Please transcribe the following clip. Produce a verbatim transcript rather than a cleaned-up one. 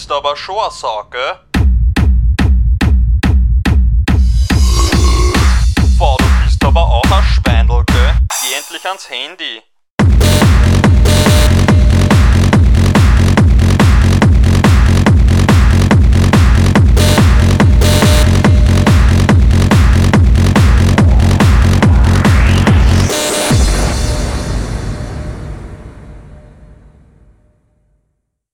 bist aber schon eine Sau, gell? Boah, du bist aber auch ein Schweindel, gell? Geh endlich ans Handy.